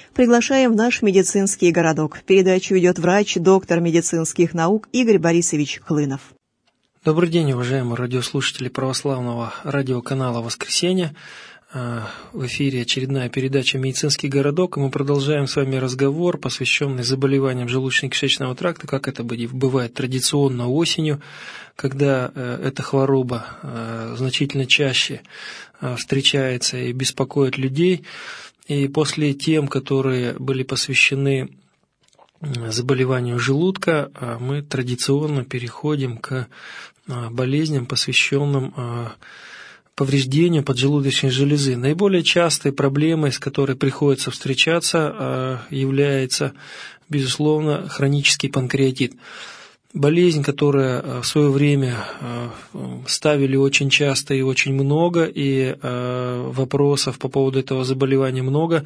Приглашаем в наш медицинский городок. Передачу ведет врач, доктор медицинских наук Игорь Борисович Хлынов. Добрый день, уважаемые радиослушатели православного радиоканала «Воскресенье». В эфире очередная передача «Медицинский городок», и мы продолжаем с вами разговор, посвященный заболеваниям желудочно-кишечного тракта, как это бывает традиционно осенью, когда эта хвороба значительно чаще встречается и беспокоит людей. И после тем, которые были посвящены заболеванию желудка, мы традиционно переходим к болезням, посвященным повреждению поджелудочной железы. Наиболее частой проблемой, с которой приходится встречаться, является, безусловно, хронический панкреатит. Болезнь, которая в свое время ставили очень часто и очень много, и вопросов по поводу этого заболевания много.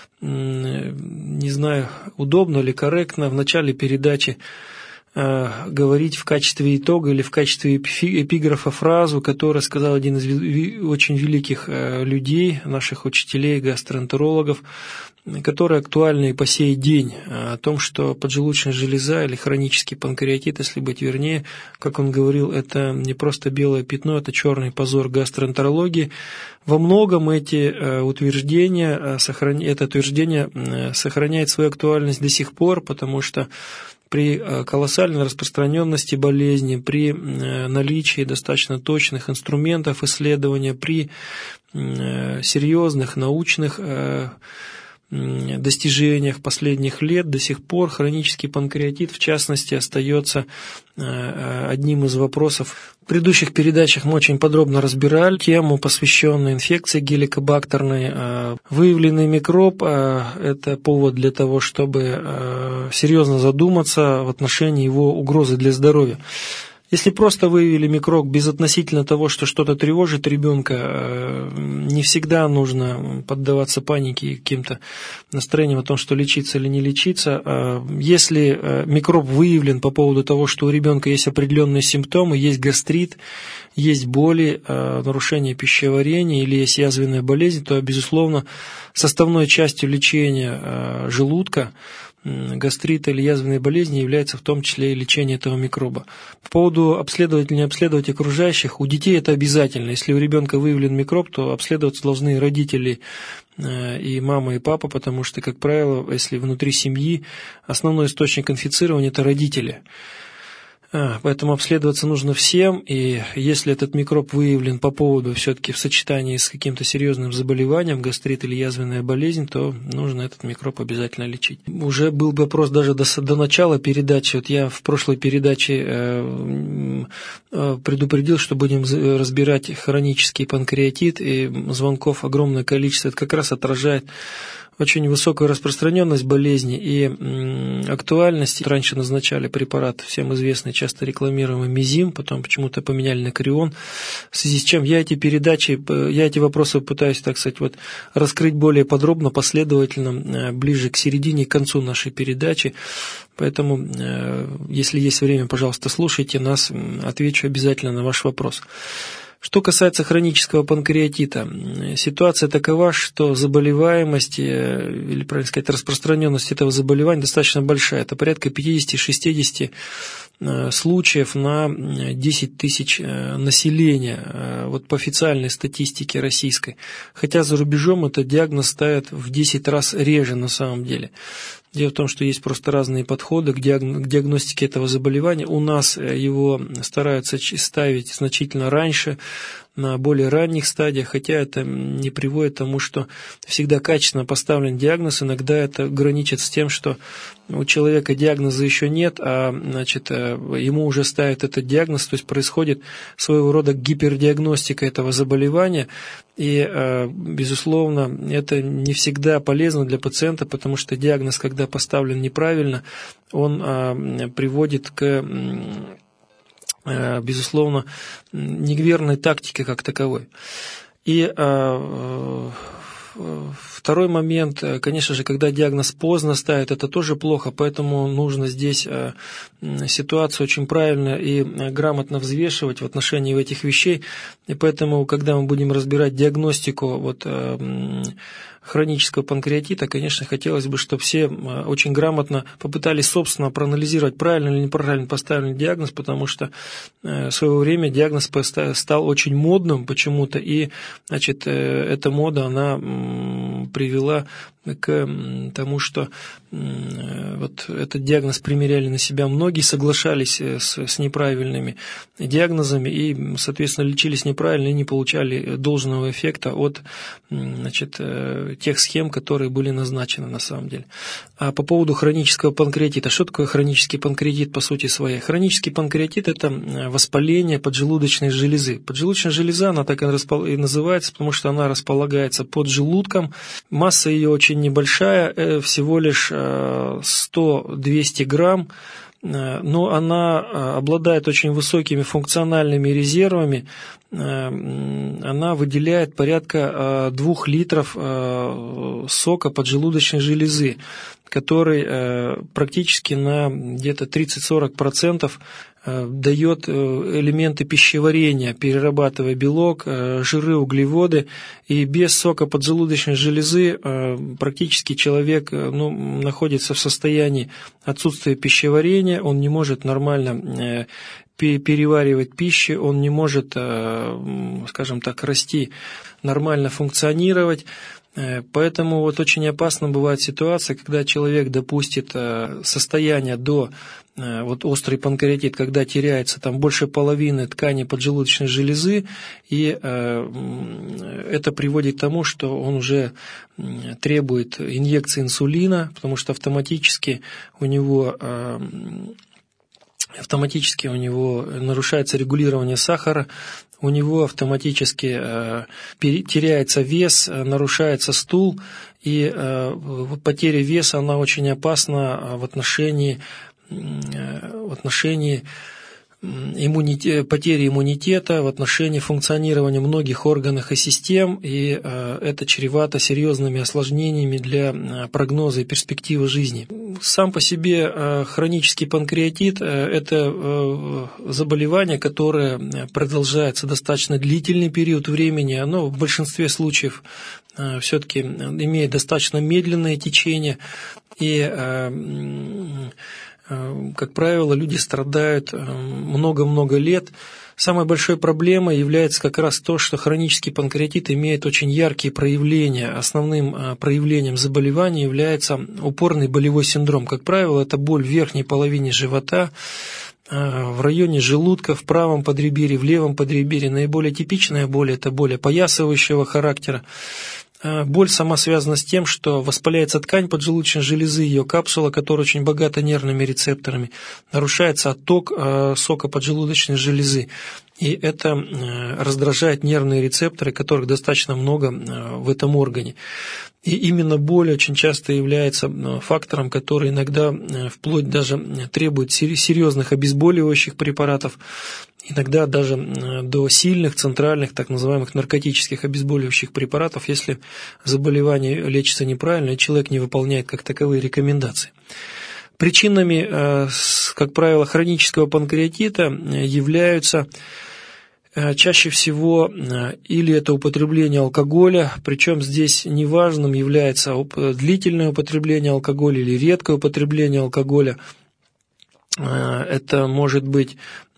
Не знаю, удобно ли, корректно в начале передачи говорить в качестве итога или в качестве эпиграфа фразу, которую сказал один из очень великих людей, наших учителей, гастроэнтерологов, которая актуальна и по сей день, о том, что поджелудочная железа или хронический панкреатит, если быть вернее, как он говорил, это не просто белое пятно, это черный позор гастроэнтерологии. Во многом это утверждение сохраняет свою актуальность до сих пор, потому что при колоссальной распространенности болезни, при наличии достаточно точных инструментов исследования, при серьезных научных достижениях последних лет до сих пор хронический панкреатит, в частности, остается одним из вопросов. В предыдущих передачах мы очень подробно разбирали тему, посвященную инфекции геликобактерной. Выявленный микроб – это повод для того, чтобы серьезно задуматься в отношении его угрозы для здоровья. Если просто выявили микроб безотносительно того, что что-то тревожит ребенка, не всегда нужно поддаваться панике и каким-то настроениям о том, что лечиться или не лечиться. Если микроб выявлен по поводу того, что у ребенка есть определенные симптомы, есть гастрит, есть боли, нарушение пищеварения или есть язвенная болезнь, то, безусловно, составной частью лечения желудка, гастрита или язвенной болезни является в том числе и лечение этого микроба. По поводу обследовать или не обследовать окружающих, у детей это обязательно. Если у ребенка выявлен микроб, то обследоваться должны родители и мама, и папа, потому что, как правило, если внутри семьи основной источник инфицирования – это родители. Поэтому обследоваться нужно всем, и если этот микроб выявлен по поводу все-таки в сочетании с каким-то серьезным заболеванием, гастрит или язвенная болезнь, то нужно этот микроб обязательно лечить. Уже был вопрос даже до начала передачи. Вот я в прошлой передаче предупредил, что будем разбирать хронический панкреатит, и звонков огромное количество. Это как раз отражает очень высокую распространенность болезни и актуальность. Раньше назначали препарат, всем известный, часто рекламируемый Мизим, потом почему-то поменяли на Крион, в связи с чем я эти вопросы пытаюсь, так сказать, раскрыть более подробно, последовательно, ближе к середине, к концу нашей передачи. Поэтому, если есть время, пожалуйста, слушайте нас, отвечу обязательно на ваш вопрос. Что касается хронического панкреатита, ситуация такова, что заболеваемость, или, правильно сказать, распространенность этого заболевания достаточно большая. Это порядка 50-60 случаев на 10 тысяч населения, вот по официальной статистике российской. Хотя за рубежом этот диагноз ставят в 10 раз реже на самом деле. Дело в том, что есть просто разные подходы к диагностике этого заболевания. У нас его стараются ставить значительно раньше, на более ранних стадиях, хотя это не приводит к тому, что всегда качественно поставлен диагноз. Иногда это граничит с тем, что у человека диагноза еще нет, а ему уже ставят этот диагноз, то есть происходит своего рода гипердиагностика этого заболевания. И, безусловно, это не всегда полезно для пациента, потому что диагноз, когда поставлен неправильно, он приводит к, безусловно, неверной тактике как таковой. И второй момент, конечно же, когда диагноз поздно ставят, это тоже плохо, поэтому нужно здесь ситуацию очень правильно и грамотно взвешивать в отношении этих вещей. И поэтому, когда мы будем разбирать диагностику хронического панкреатита, конечно, хотелось бы, чтобы все очень грамотно попытались собственно проанализировать, правильно или неправильно поставленный диагноз, потому что в свое время диагноз стал очень модным почему-то, и, значит, эта мода, она привела к тому, что вот этот диагноз примеряли на себя многие, соглашались с неправильными диагнозами и, соответственно, лечились неправильно и не получали должного эффекта от, значит, тех схем, которые были назначены на самом деле. А по поводу хронического панкреатита. Что такое хронический панкреатит по сути своей? Хронический панкреатит – это воспаление поджелудочной железы. Поджелудочная железа, она так и называется, потому что она располагается под желудком. Масса ее очень небольшая, всего лишь 100-200 грамм, но она обладает очень высокими функциональными резервами. Она выделяет порядка 2 литров сока поджелудочной железы, который практически на где-то 30-40% дает элементы пищеварения, перерабатывая белок, жиры, углеводы. И без сока поджелудочной железы практически человек находится в состоянии отсутствия пищеварения, он не может нормально переваривать пищу, он не может, скажем так, расти, нормально функционировать. Поэтому вот очень опасно бывает ситуация, когда человек допустит состояние до вот острый панкреатит, когда теряется там больше половины ткани поджелудочной железы, и это приводит к тому, что он уже требует инъекции инсулина, потому что автоматически у него нарушается регулирование сахара, у него автоматически теряется вес, нарушается стул, и потеря веса, она очень опасна в отношении потери иммунитета, в отношении функционирования многих органов и систем, и это чревато серьезными осложнениями для прогноза и перспективы жизни. Сам по себе хронический панкреатит – это заболевание, которое продолжается достаточно длительный период времени, оно в большинстве случаев все-таки имеет достаточно медленное течение, и как правило, люди страдают много-много лет. Самой большой проблемой является как раз то, что хронический панкреатит имеет очень яркие проявления. Основным проявлением заболевания является упорный болевой синдром. Как правило, это боль в верхней половине живота, в районе желудка, в правом подреберье, в левом подреберье. Наиболее типичная боль – это боль опоясывающего характера. Боль сама связана с тем, что воспаляется ткань поджелудочной железы, ее капсула, которая очень богата нервными рецепторами, нарушается отток сока поджелудочной железы, и это раздражает нервные рецепторы, которых достаточно много в этом органе. И именно боль очень часто является фактором, который иногда вплоть даже требует серьезных обезболивающих препаратов, иногда даже до сильных центральных, так называемых наркотических обезболивающих препаратов, если заболевание лечится неправильно и человек не выполняет как таковые рекомендации. Причинами, как правило, хронического панкреатита являются чаще всего или это употребление алкоголя, причем здесь неважным является длительное употребление алкоголя или редкое употребление алкоголя. Это может быть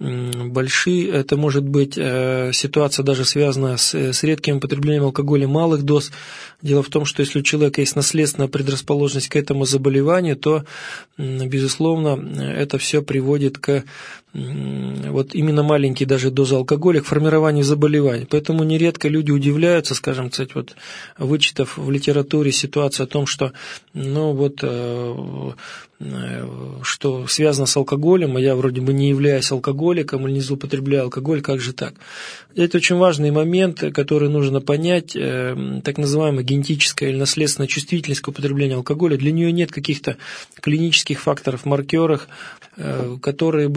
ситуация даже связанная с редким употреблением алкоголя малых доз. Дело в том, что если у человека есть наследственная предрасположенность к этому заболеванию, то, безусловно, это все приводит к вот именно маленькие даже дозы алкоголя к формированию заболеваний. Поэтому нередко люди удивляются, скажем, кстати, вот вычитав в литературе ситуацию о том, что что связано с алкоголем, а я вроде бы не являюсь алкоголиком или не злоупотребляю алкоголь, как же так? Это очень важный момент, который нужно понять, так называемая генетическая или наследственная чувствительность к употреблению алкоголя. Для нее нет каких-то клинических факторов, маркеров, которые бы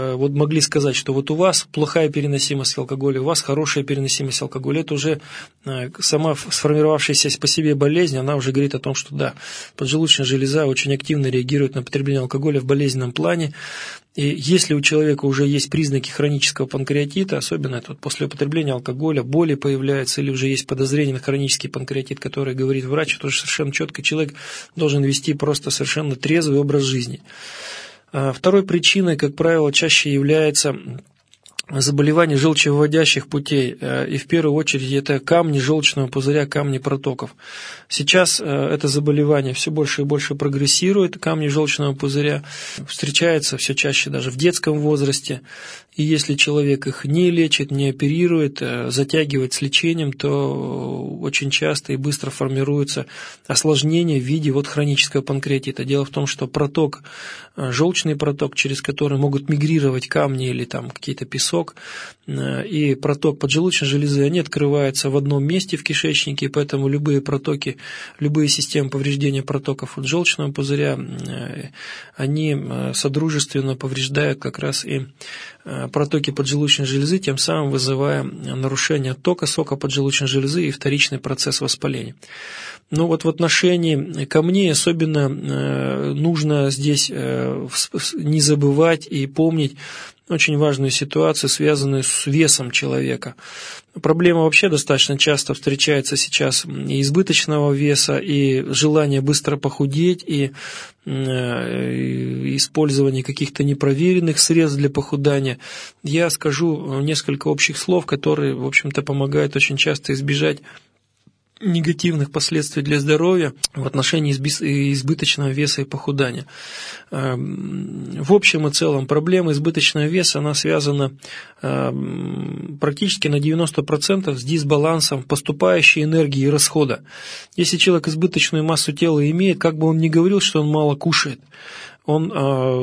вот могли сказать, что вот у вас плохая переносимость алкоголя, у вас хорошая переносимость алкоголя, это уже сама сформировавшаяся по себе болезнь, она уже говорит о том, что да, поджелудочная железа очень активно реагирует на потребление алкоголя в болезненном плане. И если у человека уже есть признаки хронического панкреатита, особенно это вот после употребления алкоголя, боли появляются, или уже есть подозрение на хронический панкреатит, который говорит врач, то совершенно четко человек должен вести просто совершенно трезвый образ жизни. Второй причиной, как правило, чаще является заболевания желчевыводящих путей, и в первую очередь это камни желчного пузыря, камни протоков. Сейчас это заболевание все больше и больше прогрессирует, камни желчного пузыря встречаются все чаще даже в детском возрасте, и если человек их не лечит, не оперирует, затягивает с лечением, то очень часто и быстро формируются осложнения в виде вот хронического панкреатита. Дело в том, что проток, желчный проток, через который могут мигрировать камни или там какие-то песок, и проток поджелудочной железы, они открываются в одном месте в кишечнике, и поэтому любые протоки, любые системы повреждения протоков от желчного пузыря, они содружественно повреждают как раз и протоки поджелудочной железы, тем самым вызывая нарушение тока сока поджелудочной железы и вторичный процесс воспаления. Но вот в отношении камней особенно нужно здесь не забывать и помнить очень важную ситуацию, связанную с весом человека. Проблема вообще достаточно часто встречается сейчас и избыточного веса, и желание быстро похудеть, и использование каких-то непроверенных средств для похудания. Я скажу несколько общих слов, которые, в общем-то, помогают очень часто избежать негативных последствий для здоровья в отношении избыточного веса и похудания. В общем и целом проблема избыточного веса, она связана практически на 90% с дисбалансом поступающей энергии и расхода. Если человек избыточную массу тела имеет, как бы он ни говорил, что он мало кушает, он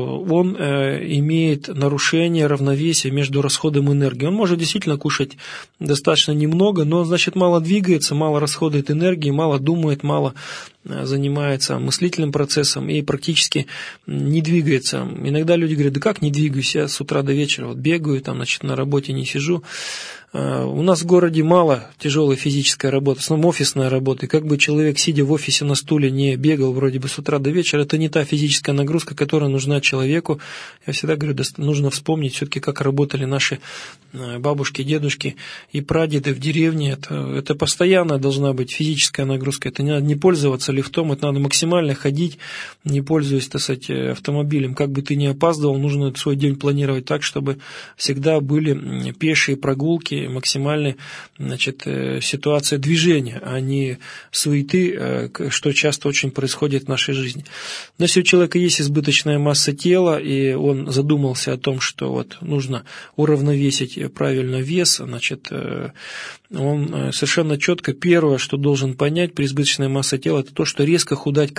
имеет нарушение равновесия между расходом энергии. Он может действительно кушать достаточно немного, но, значит, мало двигается, мало расходует энергии, мало думает, мало занимается мыслительным процессом и практически не двигается. Иногда люди говорят, да как не двигаюсь, я с утра до вечера вот бегаю, там, значит, на работе не сижу. У нас в городе мало тяжелой физической работы, в основном офисная работа. И как бы человек, сидя в офисе на стуле, не бегал вроде бы с утра до вечера, это не та физическая нагрузка, которая нужна человеку. Я всегда говорю, нужно вспомнить все-таки, как работали наши бабушки, дедушки и прадеды в деревне. Это постоянно должна быть физическая нагрузка. Это не надо не пользоваться лифтом, это надо максимально ходить, не пользуясь, так сказать, автомобилем. Как бы ты ни опаздывал, нужно свой день планировать так, чтобы всегда были пешие прогулки, максимальной, значит, ситуация движения, а не суеты, что часто очень происходит в нашей жизни. Но если у человека есть избыточная масса тела, и он задумался о том, что вот нужно уравновесить правильно вес, значит, он совершенно четко первое, что должен понять при избыточной массе тела, это то, что резко худеть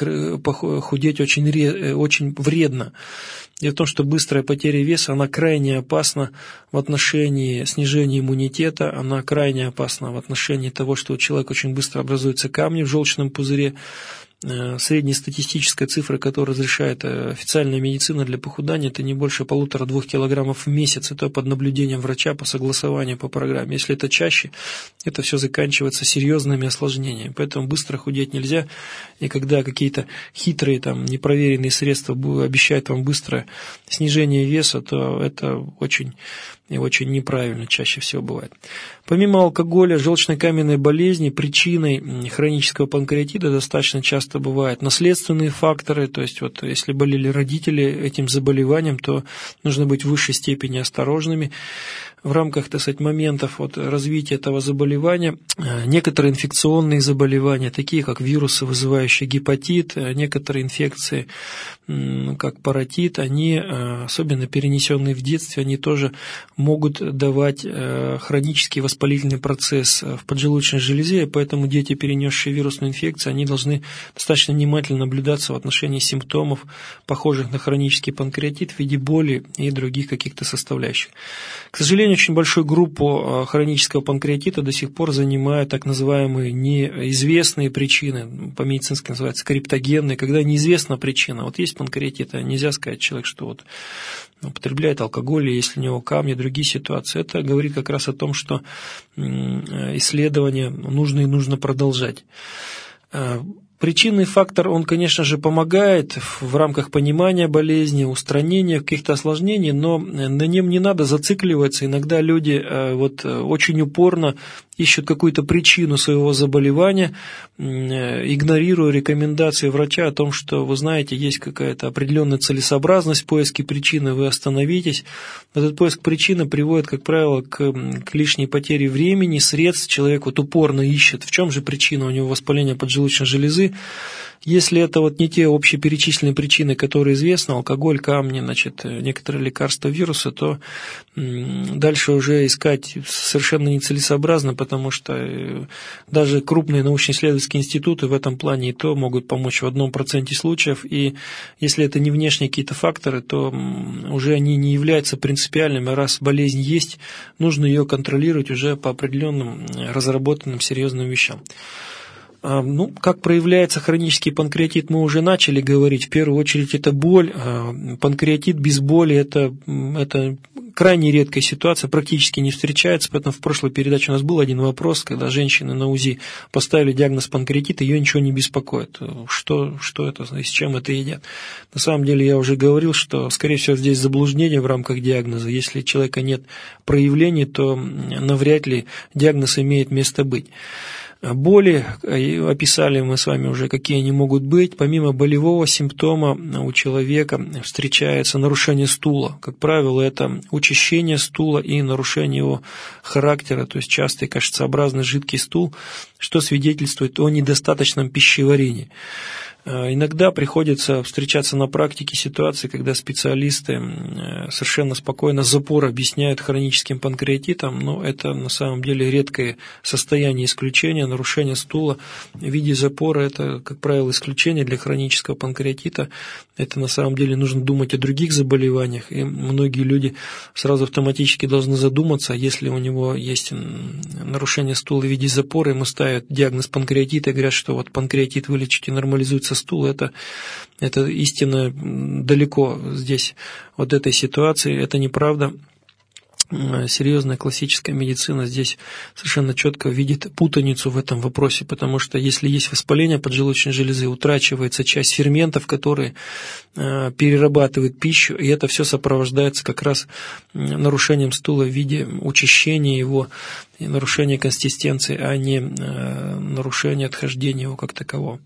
очень вредно. Дело в том, что быстрая потеря веса, она крайне опасна в отношении снижения иммунитета, она крайне опасна в отношении того, что у человека очень быстро образуются камни в желчном пузыре. Среднестатистическая цифра, которую разрешает официальная медицина для похудания, это не больше 1,5-2 килограммов в месяц, это под наблюдением врача по согласованию по программе. Если это чаще, это все заканчивается серьезными осложнениями, поэтому быстро худеть нельзя, и когда какие-то хитрые, там, непроверенные средства обещают вам быстрое снижение веса, то это очень и очень неправильно чаще всего бывает. Помимо алкоголя, желчно-каменной болезни, причиной хронического панкреатита достаточно часто бывают наследственные факторы, то есть вот если болели родители этим заболеванием, то нужно быть в высшей степени осторожными в рамках, так сказать, моментов вот развития этого заболевания. Некоторые инфекционные заболевания, такие как вирусы, вызывающие гепатит, некоторые инфекции, как паротит, они, особенно перенесенные в детстве, они тоже могут давать хронический воспалительный процесс в поджелудочной железе, и поэтому дети, перенесшие вирусную инфекцию, они должны, так достаточно внимательно наблюдаться в отношении симптомов, похожих на хронический панкреатит в виде боли и других каких-то составляющих. К сожалению, очень большую группу хронического панкреатита до сих пор занимают так называемые неизвестные причины, по-медицински называется криптогенные, когда неизвестна причина. Вот есть панкреатит, а нельзя сказать человек, что вот употребляет алкоголь, если у него камни, другие ситуации. Это говорит как раз о том, что исследования нужно продолжать. Причинный фактор, он, конечно же, помогает в рамках понимания болезни, устранения каких-то осложнений, но на нем не надо зацикливаться. Иногда люди очень упорно ищут какую-то причину своего заболевания, игнорируя рекомендации врача о том, что, вы знаете, есть какая-то определенная целесообразность в поиске причины, вы остановитесь. Этот поиск причины приводит, как правило, к лишней потере времени, средств. Человек упорно ищет, в чем же причина, у него воспаление поджелудочной железы. Если это не те общеперечисленные причины, которые известны, алкоголь, камни, некоторые лекарства, вирусы, то дальше уже искать совершенно нецелесообразно, потому что даже крупные научно-исследовательские институты в этом плане и то могут помочь в 1% случаев, и если это не внешние какие-то факторы, то уже они не являются принципиальными, раз болезнь есть, нужно ее контролировать уже по определенным разработанным серьезным вещам. Как проявляется хронический панкреатит, мы уже начали говорить. В первую очередь это боль. Панкреатит без боли – это крайне редкая ситуация, практически не встречается. Поэтому в прошлой передаче у нас был один вопрос, когда женщины на УЗИ поставили диагноз панкреатит, ее ничего не беспокоит. Что это и с чем это едят? На самом деле я уже говорил, что, скорее всего, здесь заблуждение в рамках диагноза. Если у человека нет проявлений, то навряд ли диагноз имеет место быть. Боли, описали мы с вами уже, какие они могут быть. Помимо болевого симптома у человека встречается нарушение стула. Как правило, это учащение стула и нарушение его характера, то есть частый кашицеобразный жидкий стул, что свидетельствует о недостаточном пищеварении. Иногда приходится встречаться на практике ситуации, когда специалисты совершенно спокойно запор объясняют хроническим панкреатитом, но это на самом деле редкое состояние исключения. Нарушение стула в виде запора – это, как правило, исключение для хронического панкреатита. Это на самом деле нужно думать о других заболеваниях, и многие люди сразу автоматически должны задуматься, если у него есть нарушение стула в виде запора, ему ставят диагноз панкреатита и говорят, что панкреатит вылечить и нормализуется стул, это истинно далеко здесь от этой ситуации, это неправда. Серьезная классическая медицина здесь совершенно четко видит путаницу в этом вопросе, потому что если есть воспаление поджелудочной железы, утрачивается часть ферментов, которые перерабатывают пищу, и это все сопровождается как раз нарушением стула в виде учащения его и нарушения консистенции, а не нарушения отхождения его как такового.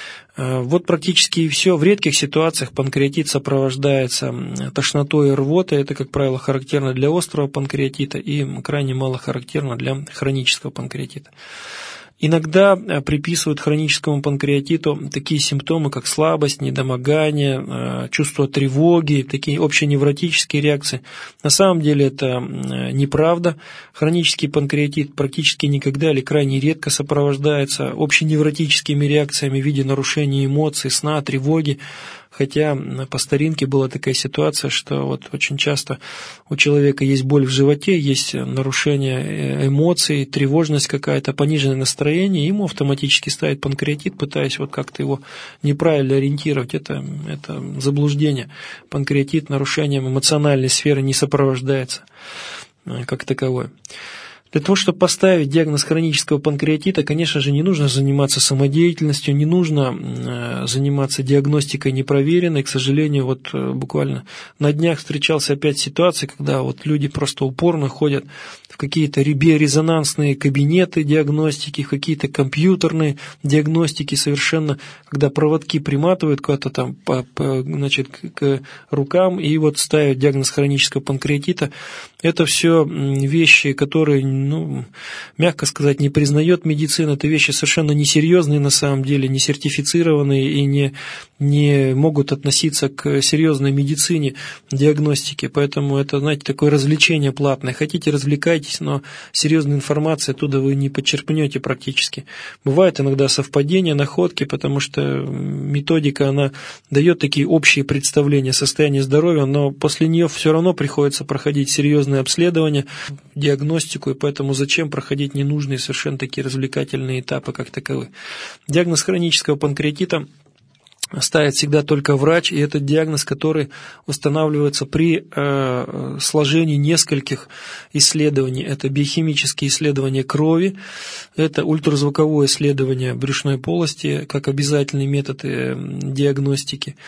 Практически все. В редких ситуациях панкреатит сопровождается тошнотой и рвотой. Это, как правило, характерно для острого панкреатита и крайне мало характерно для хронического панкреатита. Иногда приписывают хроническому панкреатиту такие симптомы, как слабость, недомогание, чувство тревоги, такие общеневротические реакции. На самом деле это неправда. Хронический панкреатит практически никогда или крайне редко сопровождается общеневротическими реакциями в виде нарушения эмоций, сна, тревоги. Хотя по старинке была такая ситуация, что очень часто у человека есть боль в животе, есть нарушение эмоций, тревожность какая-то, пониженное настроение, ему автоматически ставят панкреатит, пытаясь как-то его неправильно ориентировать. Это заблуждение. Панкреатит нарушением эмоциональной сферы не сопровождается как таковое. Для того, чтобы поставить диагноз хронического панкреатита, конечно же, не нужно заниматься самодеятельностью, не нужно заниматься диагностикой непроверенной. К сожалению, буквально на днях встречался опять ситуация, когда люди просто упорно ходят в какие-то биорезонансные кабинеты диагностики, в какие-то компьютерные диагностики совершенно, когда проводки приматывают куда-то там к рукам и ставят диагноз хронического панкреатита. Это все вещи, которые мягко сказать, не признает медицина. Это вещи совершенно несерьезные на самом деле, не сертифицированные и не могут относиться к серьезной медицине, диагностике. Поэтому это, знаете, такое развлечение платное. Хотите, развлекайтесь, но серьезной информации оттуда вы не подчерпнете практически. Бывают иногда совпадения, находки, потому что методика, она дает такие общие представления о состоянии здоровья, но после нее все равно приходится проходить серьезные обследования, диагностику, и поэтому зачем проходить ненужные совершенно такие развлекательные этапы, как таковые. Диагноз хронического панкреатита ставит всегда только врач, и это диагноз, который устанавливается при сложении нескольких исследований. Это биохимические исследования крови, это ультразвуковое исследование брюшной полости, как обязательный метод диагностики.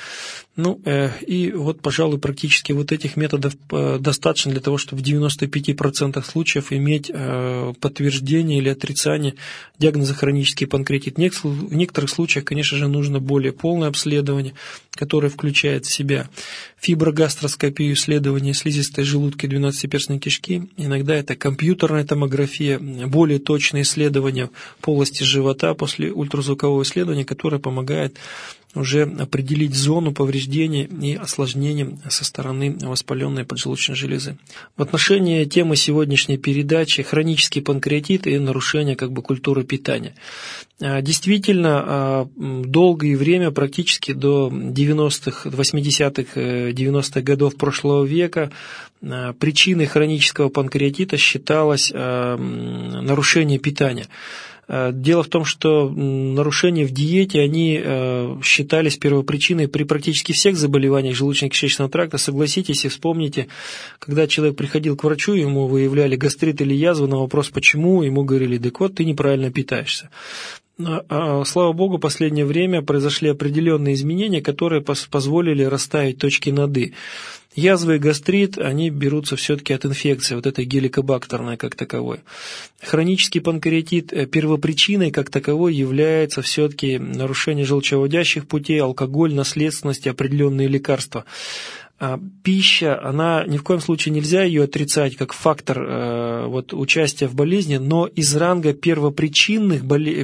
И вот, пожалуй, практически вот этих методов достаточно для того, чтобы в 95% случаев иметь подтверждение или отрицание диагноза хронический панкреатит. В некоторых случаях, конечно же, нужно более полное обследование, которое включает в себя фиброгастроскопию, исследование слизистой желудка и двенадцатиперстной кишки. Иногда это компьютерная томография, более точные исследования полости живота после ультразвукового исследования, которое помогает уже определить зону повреждения и осложнений со стороны воспаленной поджелудочной железы. В отношении темы сегодняшней передачи хронический панкреатит и нарушение культуры питания. Действительно, долгое время, практически до 90-х, 80-х, 90-х годов прошлого века, причиной хронического панкреатита считалось нарушение питания. Дело в том, что нарушения в диете, они считались первопричиной при практически всех заболеваниях желудочно-кишечного тракта. Согласитесь и вспомните, когда человек приходил к врачу, ему выявляли гастрит или язву, на вопрос «почему?», ему говорили: «Так вот, ты неправильно питаешься». Слава богу, в последнее время произошли определенные изменения, которые позволили расставить точки над «и». Язвы и гастрит, они берутся все-таки от инфекции, вот этой геликобактерной как таковой. Хронический панкреатит первопричиной как таковой является все-таки нарушение желчевыводящих путей, алкоголь, наследственность и определенные лекарства. Пища, она ни в коем случае нельзя ее отрицать как фактор участия в болезни, но из ранга первопричины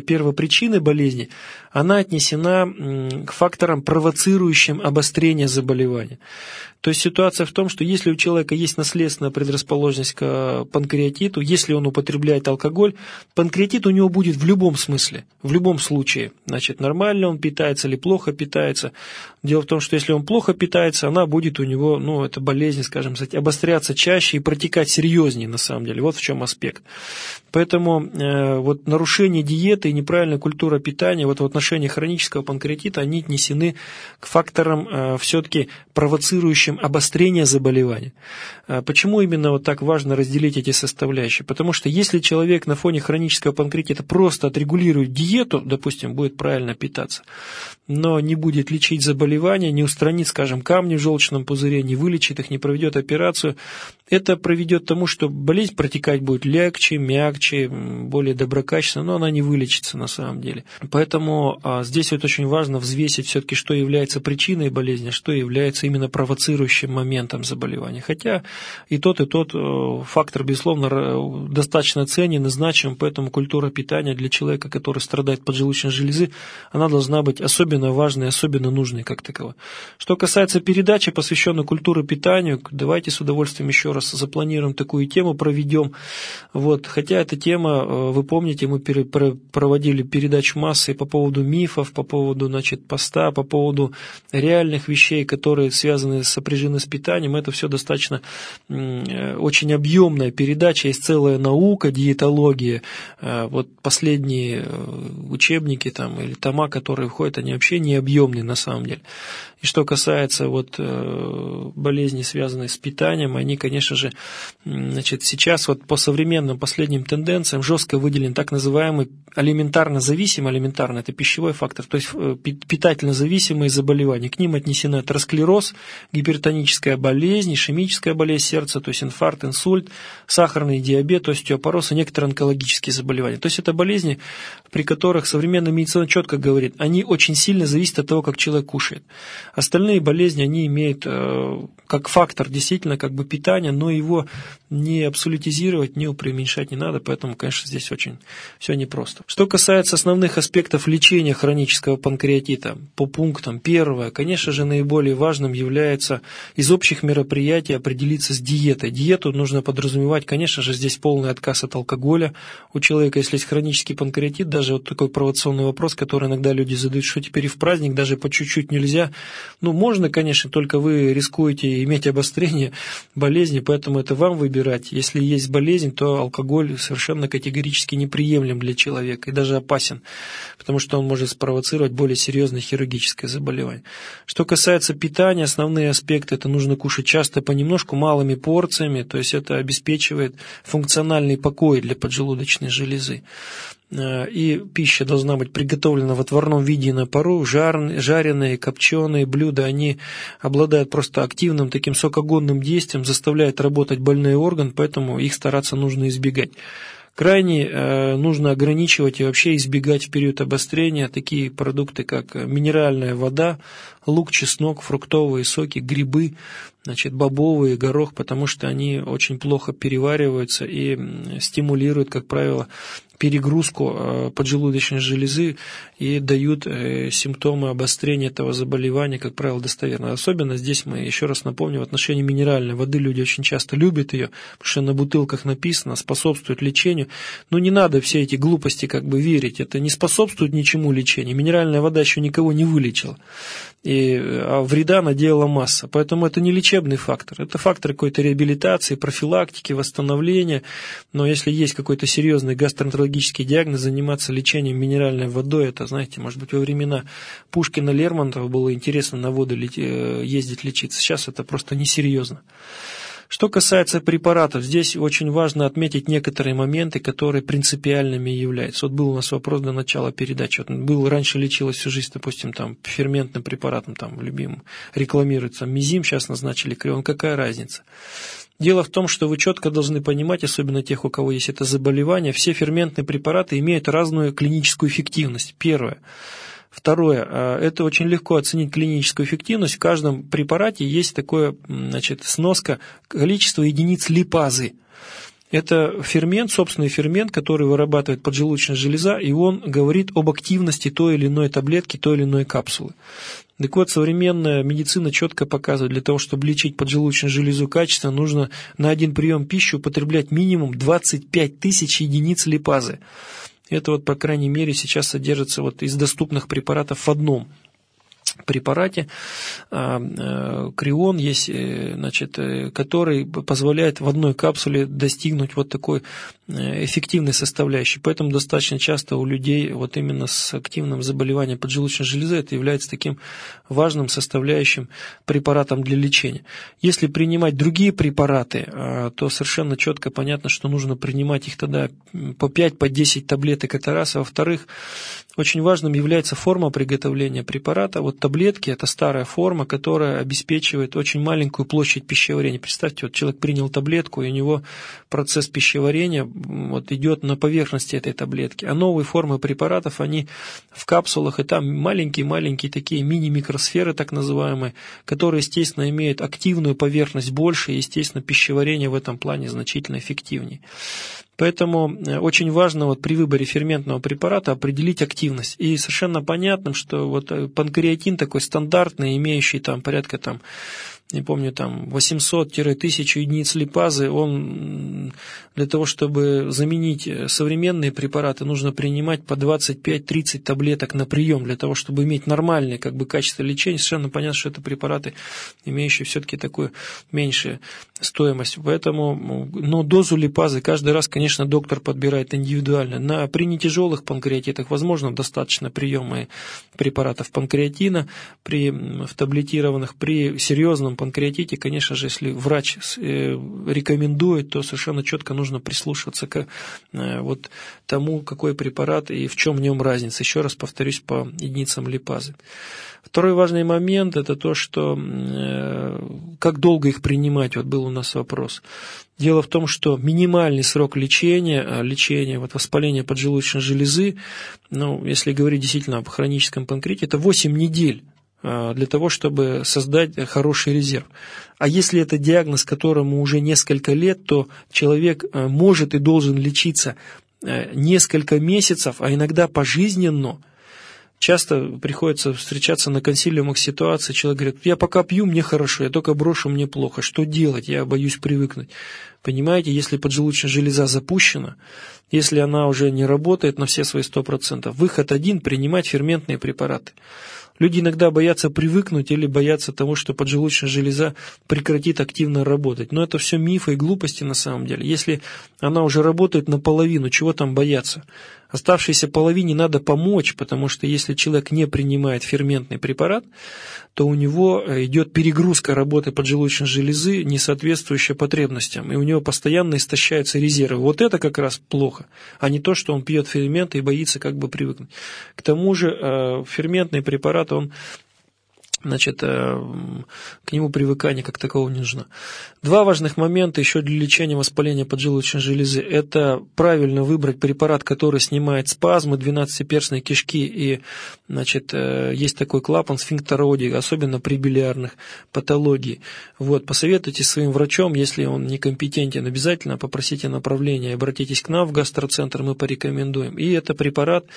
болезни она отнесена к факторам, провоцирующим обострение заболевания. То есть ситуация в том, что если у человека есть наследственная предрасположенность к панкреатиту, если он употребляет алкоголь, панкреатит у него будет в любом смысле, в любом случае. Значит, нормально он питается или плохо питается. Дело в том, что если он плохо питается, она будет у него, эта болезнь, скажем так, обостряться чаще и протекать серьезнее на самом деле. Вот в чем аспект. Поэтому нарушение диеты и неправильная культура питания в отношении хронического панкреатита, они отнесены к факторам все-таки провоцирующим обострение заболевания. Почему именно так важно разделить эти составляющие? Потому что если человек на фоне хронического панкреатита просто отрегулирует диету, допустим, будет правильно питаться, но не будет лечить заболевание, не устранит, скажем, камни в желчном пузыре, не вылечит их, не проведет операцию, это приведет к тому, что болезнь протекать будет легче, мягче, более доброкачественно, но она не вылечится на самом деле. Поэтому здесь очень важно взвесить все-таки, что является причиной болезни, что является именно провоцирующим моментом заболевания. Хотя и тот фактор, безусловно, достаточно ценен и значим, поэтому культура питания для человека, который страдает от поджелудочной железы, она должна быть особенно важной, особенно нужной как таковой. Что касается передачи, посвященной культуре питания, давайте с удовольствием еще раз запланируем такую тему, проведем. Хотя эта тема, вы помните, мы проводили передачу массы по поводу мифов, по поводу, поста, по поводу реальных вещей, которые связаны сопряжены с питанием. Это все достаточно очень объемная передача, есть целая наука, диетология. Последние учебники или тома, которые входят, они вообще не объемные на самом деле. И что касается болезней, связанных с питанием, они, конечно же, сейчас по современным последним тенденциям жестко выделен так называемый алиментарно зависимый, алиментарно это пищевой фактор, то есть питательно зависимые заболевания. К ним отнесены атеросклероз, гипертоническая болезнь, ишемическая болезнь сердца, то есть инфаркт, инсульт, сахарный диабет, остеопороз и некоторые онкологические заболевания. То есть это болезни, при которых современная медицина четко говорит, они очень сильно зависят от того, как человек кушает. Остальные болезни, они имеют как фактор действительно как бы питания, но его не абсолютизировать, не преуменьшать не надо, поэтому, конечно, здесь очень все непросто. Что касается основных аспектов лечения хронического панкреатита, по пунктам. Первое, конечно же, наиболее важным является из общих мероприятий определиться с диетой. Диету нужно подразумевать, конечно же, здесь полный отказ от алкоголя. У человека, если есть хронический панкреатит, даже вот такой провокационный вопрос, который иногда люди задают, что теперь и в праздник даже по чуть-чуть нельзя. Ну, можно, конечно, только вы рискуете иметь обострение болезни, поэтому это вам выбирать. Если есть болезнь, то алкоголь совершенно категорически неприемлем для человека и даже опасен, потому что он может спровоцировать более серьезное хирургическое заболевание. Что касается питания, основные аспекты – это нужно кушать часто, понемножку, малыми порциями, то есть это обеспечивает функциональный покой для поджелудочной железы. И пища должна быть приготовлена в отварном виде и на пару. Жареные, копченые блюда, они обладают просто активным таким сокогонным действием, заставляют работать больной орган, поэтому их стараться нужно избегать. Крайне нужно ограничивать и вообще избегать в период обострения такие продукты, как минеральная вода, лук, чеснок, фруктовые соки, грибы, бобовые, горох, потому что они очень плохо перевариваются и стимулируют, как правило, перегрузку поджелудочной железы и дают симптомы обострения этого заболевания, как правило, достоверно. Особенно здесь мы, еще раз напомню, в отношении минеральной воды люди очень часто любят ее, потому что на бутылках написано, способствует лечению. Но не надо все эти глупости верить, это не способствует ничему лечению. Минеральная вода еще никого не вылечила, а вреда наделала масса. Поэтому это не лечебный фактор, это фактор какой-то реабилитации, профилактики, восстановления. Но если есть какой-то серьезный гастроэнтерологический диагноз, заниматься лечением минеральной водой, это, знаете, может быть, во времена Пушкина, Лермонтова было интересно на воду ездить лечиться. Сейчас это просто несерьезно. Что касается препаратов, здесь очень важно отметить некоторые моменты, которые принципиальными являются. Вот был у нас вопрос до начала передачи. Раньше лечилось всю жизнь, допустим, ферментным препаратом, любимым, рекламируется Мизим, сейчас назначили Крион. Какая разница? Дело в том, что вы четко должны понимать, особенно тех, у кого есть это заболевание, все ферментные препараты имеют разную клиническую эффективность. Первое. Второе, это очень легко оценить клиническую эффективность. В каждом препарате есть такое, сноска количества единиц липазы. Это фермент, собственный фермент, который вырабатывает поджелудочная железа, и он говорит об активности той или иной таблетки, той или иной капсулы. Так вот, современная медицина четко показывает, для того, чтобы лечить поджелудочную железу качественно, нужно на один прием пищи употреблять минимум 25 тысяч единиц липазы. Это по крайней мере, сейчас содержится из доступных препаратов в одном препарате. Крион есть, который позволяет в одной капсуле достигнуть такой эффективной составляющей. Поэтому достаточно часто у людей именно с активным заболеванием поджелудочной железы это является таким важным составляющим препаратом для лечения. Если принимать другие препараты, то совершенно четко понятно, что нужно принимать их тогда по 5-10 таблеток, это раз. А во-вторых, очень важным является форма приготовления препарата. Таблетки – это старая форма, которая обеспечивает очень маленькую площадь пищеварения. Представьте, человек принял таблетку, и у него процесс пищеварения идет на поверхности этой таблетки. А новые формы препаратов, они в капсулах, и там маленькие-маленькие такие мини-микросферы, так называемые, которые, естественно, имеют активную поверхность больше, и, естественно, пищеварение в этом плане значительно эффективнее. Поэтому очень важно при выборе ферментного препарата определить активность. И совершенно понятно, что панкреатин такой стандартный, имеющий порядка 800-1000 единиц липазы, он для того, чтобы заменить современные препараты, нужно принимать по 25-30 таблеток на прием, для того, чтобы иметь нормальное качество лечения. Совершенно понятно, что это препараты, имеющие все-таки такую меньшую стоимость. Поэтому, дозу липазы каждый раз, конечно, доктор подбирает индивидуально. При нетяжелых панкреатитах, возможно, достаточно приема препаратов панкреатина, в таблетированных, при серьезном панкреатите, конечно же, если врач рекомендует, то совершенно четко нужно прислушиваться к тому, какой препарат и в чем в нем разница. Еще раз повторюсь, по единицам липазы. Второй важный момент – это то, что как долго их принимать, был у нас вопрос. Дело в том, что минимальный срок лечения воспаления поджелудочной железы, если говорить действительно об хроническом панкреатите, это 8 недель. для того, чтобы создать хороший резерв. А если это диагноз, которому уже несколько лет, то человек может и должен лечиться несколько месяцев, а иногда пожизненно. Часто приходится встречаться на консилиумах ситуации, человек говорит: я пока пью, мне хорошо, я только брошу, мне плохо. Что делать? Я боюсь привыкнуть. Понимаете, если поджелудочная железа запущена, если она уже не работает на все свои 100%, выход один – принимать ферментные препараты. Люди иногда боятся привыкнуть или боятся того, что поджелудочная железа прекратит активно работать. Но это все мифы и глупости на самом деле. Если она уже работает наполовину, чего там бояться? Оставшейся половине надо помочь, потому что если человек не принимает ферментный препарат, то у него идет перегрузка работы поджелудочной железы, не соответствующая потребностям, и у него постоянно истощаются резервы. Вот это как раз плохо, а не то, что он пьет ферменты и боится как бы привыкнуть. К тому же ферментный препарат, он, значит, к нему привыкание как такового не нужно. Два важных момента еще для лечения воспаления поджелудочной железы. Это правильно выбрать препарат, который снимает спазмы двенадцатиперстной кишки. И, значит, есть такой клапан сфинктероидий, особенно при билиарных патологиях. Вот, посоветуйтесь своим врачом, если он некомпетентен, обязательно попросите направления, обратитесь к нам в гастроцентр, мы порекомендуем. И это препарат,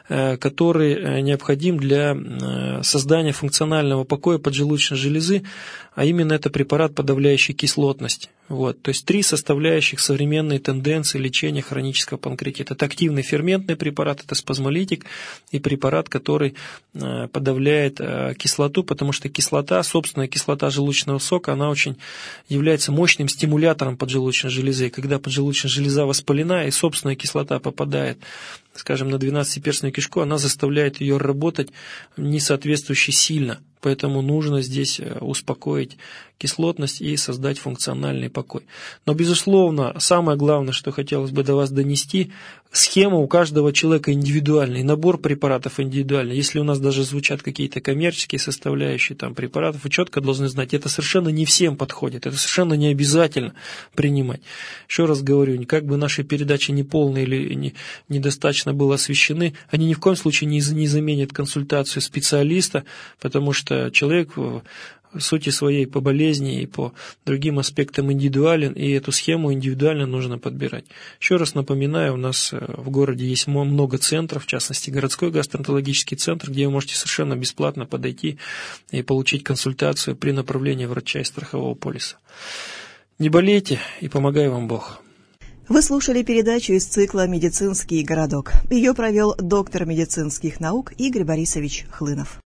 который необходим для создания функционального покоя поджелудочной железы, а именно это препарат, подавляющий кислотность. Вот. То есть 3 составляющих современной тенденции лечения хронического панкреатита. Это активный ферментный препарат, это спазмолитик и препарат, который подавляет кислоту, потому что кислота, собственная кислота желудочного сока, она очень является мощным стимулятором поджелудочной железы. И когда поджелудочная железа воспалена и собственная кислота попадает, скажем, на двенадцатиперстную кишку, она заставляет ее работать несоответствующе сильно. Поэтому нужно здесь успокоить кислотность и создать функциональный покой. Но, безусловно, самое главное, что хотелось бы до вас донести, схема у каждого человека индивидуальная, набор препаратов индивидуальный. Если у нас даже звучат какие-то коммерческие составляющие там, препаратов, вы четко должны знать, это совершенно не всем подходит, это совершенно не обязательно принимать. Еще раз говорю, как бы наши передачи неполные или недостаточно было освещены, они ни в коем случае не заменят консультацию специалиста, потому что человек в сути своей по болезни и по другим аспектам индивидуален, и эту схему индивидуально нужно подбирать. Еще раз напоминаю, у нас в городе есть много центров, в частности городской гастроэнтерологический центр, где вы можете совершенно бесплатно подойти и получить консультацию при направлении врача из страхового полиса. Не болейте, и помогай вам Бог. Вы слушали передачу из цикла «Медицинский городок». Ее провел доктор медицинских наук Игорь Борисович Хлынов.